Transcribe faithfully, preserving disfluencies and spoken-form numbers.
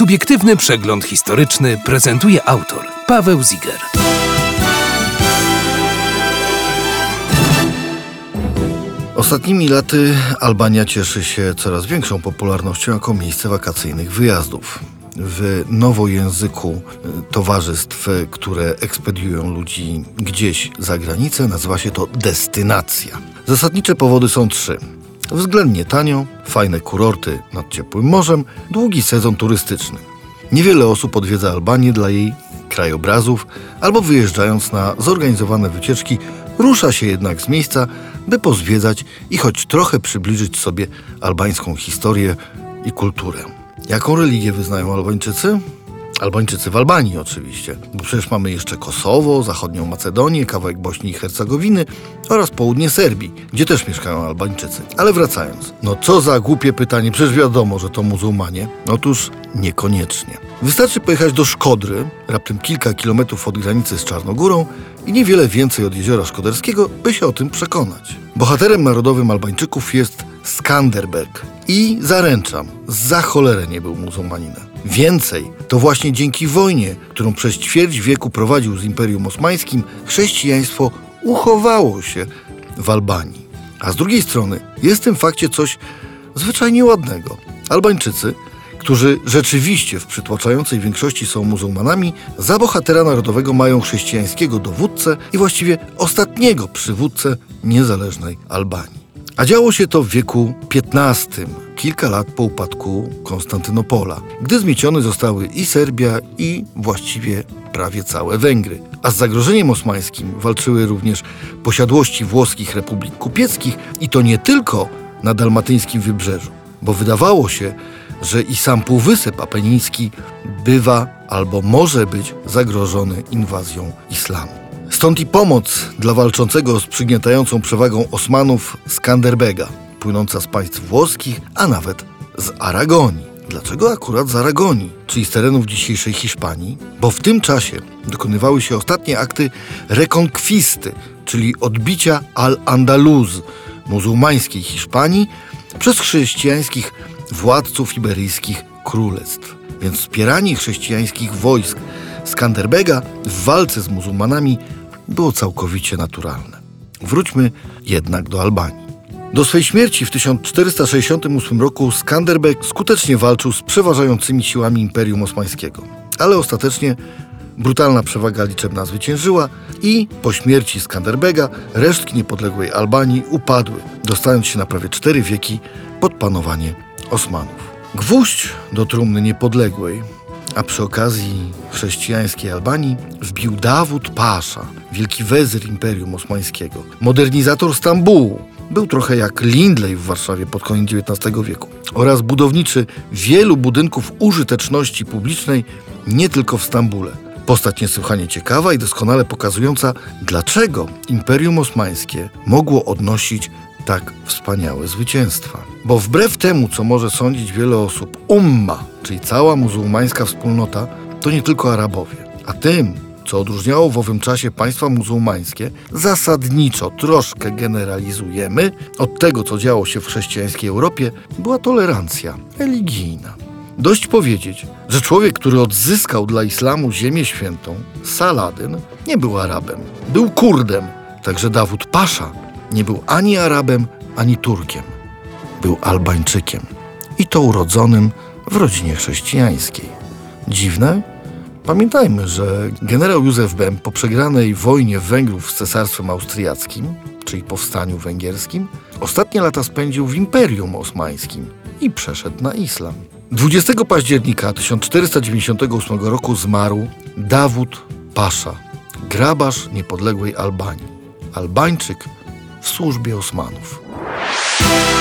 Subiektywny przegląd historyczny prezentuje autor Paweł Ziger. Ostatnimi laty Albania cieszy się coraz większą popularnością jako miejsce wakacyjnych wyjazdów. W nowojęzyku towarzystw, które ekspediują ludzi gdzieś za granicę, nazywa się to destynacja. Zasadnicze powody są trzy. Względnie tanio, fajne kurorty nad ciepłym morzem, długi sezon turystyczny. Niewiele osób odwiedza Albanię dla jej krajobrazów, albo wyjeżdżając na zorganizowane wycieczki, rusza się jednak z miejsca, by pozwiedzać i choć trochę przybliżyć sobie albańską historię i kulturę. Jaką religię wyznają Albańczycy? Albańczycy w Albanii oczywiście, bo przecież mamy jeszcze Kosowo, zachodnią Macedonię, kawałek Bośni i Hercegowiny oraz południe Serbii, gdzie też mieszkają Albańczycy. Ale wracając, no co za głupie pytanie, przecież wiadomo, że to muzułmanie. Otóż niekoniecznie. Wystarczy pojechać do Szkodry, raptem kilka kilometrów od granicy z Czarnogórą i niewiele więcej od Jeziora Szkoderskiego, by się o tym przekonać. Bohaterem narodowym Albańczyków jest Skanderbeg i zaręczam, za cholerę nie był muzułmaninem. Więcej, to właśnie dzięki wojnie, którą przez ćwierć wieku prowadził z Imperium Osmańskim, chrześcijaństwo uchowało się w Albanii. A z drugiej strony jest w tym fakcie coś zwyczajnie ładnego. Albańczycy, którzy rzeczywiście w przytłaczającej większości są muzułmanami, za bohatera narodowego mają chrześcijańskiego dowódcę i właściwie ostatniego przywódcę niezależnej Albanii. A działo się to w wieku piętnastym, kilka lat po upadku Konstantynopola, gdy zmiecione zostały i Serbia, i właściwie prawie całe Węgry. A z zagrożeniem osmańskim walczyły również posiadłości włoskich republik kupieckich i to nie tylko na dalmatyńskim wybrzeżu, bo wydawało się, że i sam Półwysep Apeniński bywa albo może być zagrożony inwazją islamu. Stąd i pomoc dla walczącego z przygniatającą przewagą Osmanów Skanderbega, płynąca z państw włoskich, a nawet z Aragonii. Dlaczego akurat z Aragonii, czyli z terenów dzisiejszej Hiszpanii? Bo w tym czasie dokonywały się ostatnie akty rekonkwisty, czyli odbicia Al-Andaluz, muzułmańskiej Hiszpanii, przez chrześcijańskich władców iberyjskich królestw. Więc wspieranie chrześcijańskich wojsk Skanderbega w walce z muzułmanami było całkowicie naturalne. Wróćmy jednak do Albanii. Do swej śmierci w tysiąc czterysta sześćdziesiątym ósmym roku Skanderbeg skutecznie walczył z przeważającymi siłami Imperium Osmańskiego. Ale ostatecznie brutalna przewaga liczebna zwyciężyła i po śmierci Skanderbega resztki niepodległej Albanii upadły, dostając się na prawie cztery wieki pod panowanie Osmanów. Gwóźdź do trumny niepodległej, a przy okazji chrześcijańskiej Albanii, wbił Dawud Pasza, wielki wezyr Imperium Osmańskiego, modernizator Stambułu. Był trochę jak Lindley w Warszawie pod koniec dziewiętnastego wieku. Oraz budowniczy wielu budynków użyteczności publicznej nie tylko w Stambule. Postać niesłychanie ciekawa i doskonale pokazująca, dlaczego Imperium Osmańskie mogło odnosić tak wspaniałe zwycięstwa. Bo wbrew temu, co może sądzić wiele osób, umma, czyli cała muzułmańska wspólnota, to nie tylko Arabowie. A tym, co odróżniało w owym czasie państwa muzułmańskie, zasadniczo troszkę generalizujemy od tego, co działo się w chrześcijańskiej Europie, była tolerancja religijna. Dość powiedzieć, że człowiek, który odzyskał dla islamu ziemię świętą, Saladyn, nie był Arabem, był Kurdem. Także Dawud Pasza nie był ani Arabem, ani Turkiem. Był Albańczykiem. I to urodzonym w rodzinie chrześcijańskiej. Dziwne? Pamiętajmy, że generał Józef Bem po przegranej wojnie Węgrów z Cesarstwem Austriackim, czyli powstaniu węgierskim, ostatnie lata spędził w Imperium Osmańskim i przeszedł na islam. dwudziestego października tysiąc czterysta dziewięćdziesiątego ósmego roku zmarł Dawud Pasza, grabarz niepodległej Albanii. Albańczyk w służbie Osmanów.